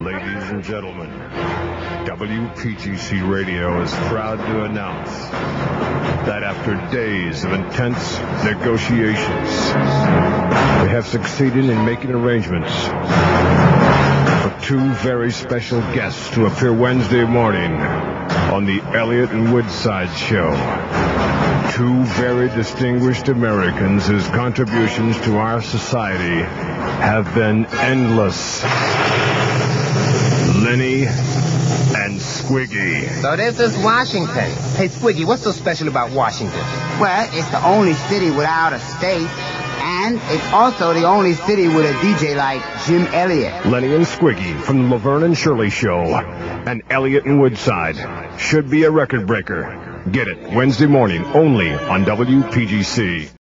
Ladies and gentlemen, WPGC Radio is proud to announce that after days of intense negotiations, they have succeeded in making arrangements for two very special guests to appear Wednesday morning on the Elliott and Woodside Show. Two very distinguished Americans whose contributions to our society have been endless. Lenny and Squiggy. So this is Washington. Hey, Squiggy, what's so special about Washington? Well, it's the only city without a state, and it's also the only city with a DJ like Jim Elliott. Lenny and Squiggy from the Laverne and Shirley Show and Elliott and Woodside should be a record breaker. Get it Wednesday morning only on WPGC.